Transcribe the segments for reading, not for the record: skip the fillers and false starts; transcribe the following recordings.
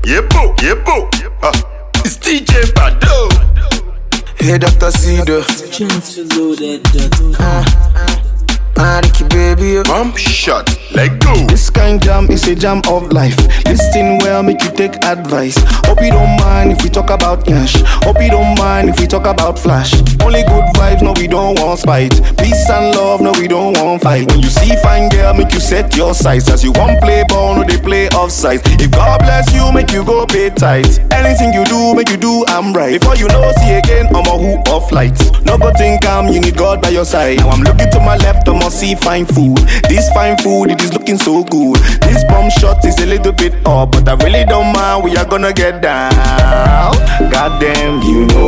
Yebo. It's DJ Bado. Hey, Dr. Cedar. Ricky baby, Bump shot, let go. this kind jam is a jam of life. Listen well, make you take advice. Hope you don't mind if we talk about cash. Hope you don't mind if we talk about flash. Only good vibes, no we don't want spite. Peace and love, no we don't want fight. When you see fine girl, make you set your sights. As you want play ball, no they play offside. If God bless you, make you go pay tight. Anything you do, make you do I'm right. Before you know, see again, I'm a hoop of light. No good thing come, you need God by your side. Now I'm looking to my left, I'm see fine food. This fine food, it is looking so good. This bomb shot is a little bit up, but I really don't mind. We are gonna get down. Goddamn, you know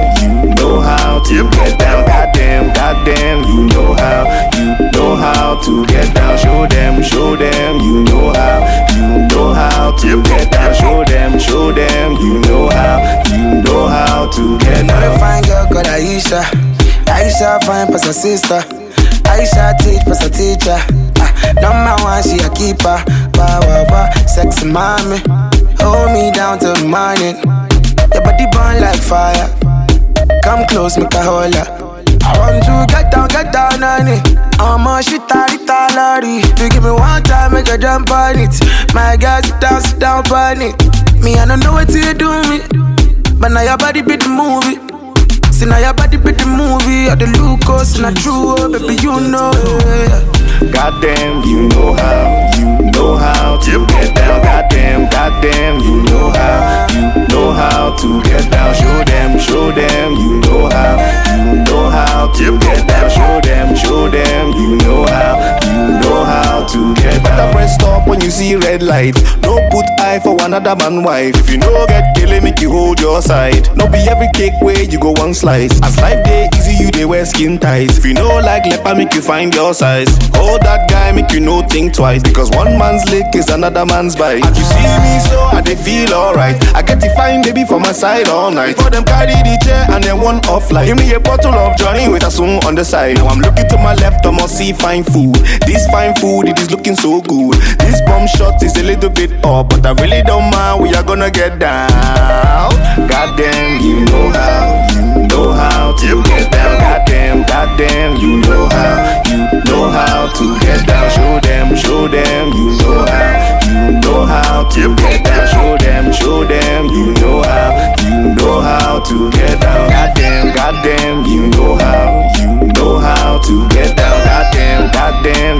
how to get down. Goddamn, you know how to get down. Show them, you know how to get down. Show them, you know how to get down. Another fine girl called Aisha fine plus her sister. Aisha teach plus a teacher. Number one, she a keeper. Sexy mommy, hold me down till morning. Your body burn like fire. Come close, make a holler. I want to get down on it. I'm a shit lorry. You give me one time, make a jump on it. My guys, sit down on it. Me, I don't know what you do me, but now your body beat the movie. See now your body beat the movie. Or the Lucas, and the true, baby, you know. Goddamn, you know how to get down. Goddamn, you know how to get down. Show them, you know how to get down. Show them, you know how to get down. Better press stop when you see red light. No put eye for another man wife. If you no get killing, make you hold your side. No be every cake way you go one slice. As life day easy, you they wear skin tight. If you know like leper, make you find your size. Hold that guy, make you no think twice. Because one man's lick is another man's bite. As you see me so, I they feel alright. I get to find baby for my side all night. For them carry the chair and then one off light. Give me a bottle of Johnny with a spoon on the side. Now I'm looking to my left, I must see fine food. This fine food, it is looking so good. This bomb shot is a little bit up, but I really don't mind. We are gonna get down. Goddamn, you know how to get down. Goddamn, you know how to get down. Show them, you know how to get down. Show them, you know how to get down. Goddamn, you know how to get down. Goddamn,